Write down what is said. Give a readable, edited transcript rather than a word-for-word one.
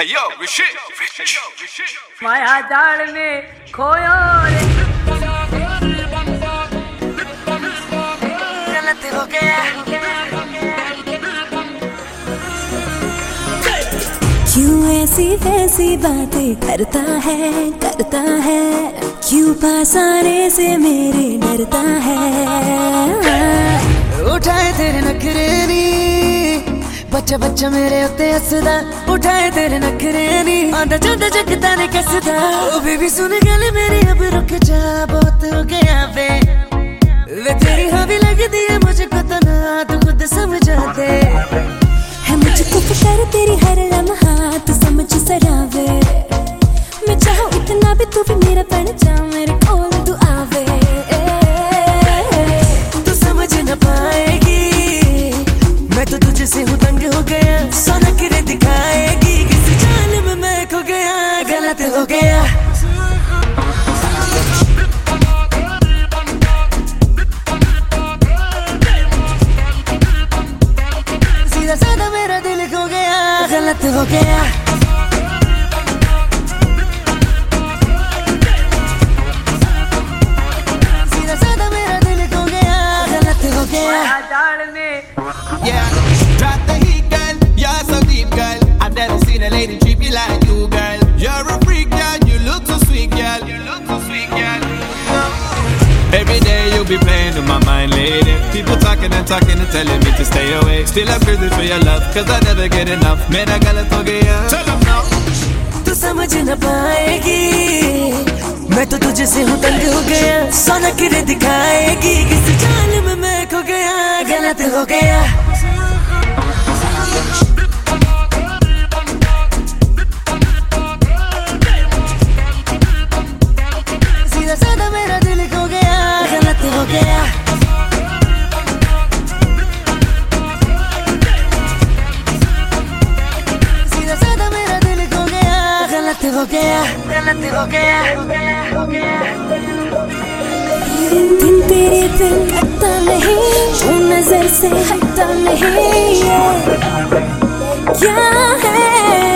माया जाल में खोयो रे, गलत हो गया। क्यों ऐसी वैसी बातें करता है, क्यों पास आने से मेरे डरता है। उठाए तेरे नखरे नी, बच्चा बच्चा मेरे उत्ते हसदा। उठाए तेरे नखरे नी, आंदा जांदा जगदा ने कसदा। ओ बेबी सुन गल मेरी अब रुक जा, बहुत हो गया वे तेरी हवी लगदी है मुझको तो ना, तू खुद समझा दे। है मुझको फिक्र तेरी हर लम्हा, तू समझ सरावे। मैं चाहूँ इतना भी तू भी मेरा बन जा, मेरे कोल तू आवे। तू समझ न पाएगी, मैं तो तुझसे हूँ तंग हो गया। सोना किरे दिखाएगी, किसी जाल में मैं खो गया। गलत हो गया, सीधा साधा मेरा दिल खो गया। गलत हो गया, सीधा साधा मेरा दिल खो गया। गलत हो गया। Yeah, drop the heat, girl. You're so deep, girl. I've never seen a lady treat me like you, girl. You're a freak, girl. You look so sweet, girl. You look so sweet, girl. Every day you'll be playing in my mind, lady. People talking and talking and telling me to stay away. Still I'm crazy for your love, cause I never get enough. Mera galat ho gaya. Tell them now. तू समझ न पाएगी, मैं तो तुझसे हूँ तंग हो गया। सोना किरे दिखाएगी, किसी जाल में मैं खो गया। गलत हो गया, सीधा साधा मेरा दिल खो गया। गलत हो गया, सीधा साधा मेरा दिल खो गया। गलत हो गया, गलत हो गया। दिन तेरे दिल हटता नहीं, वो नजर से हटता नहीं। क्या है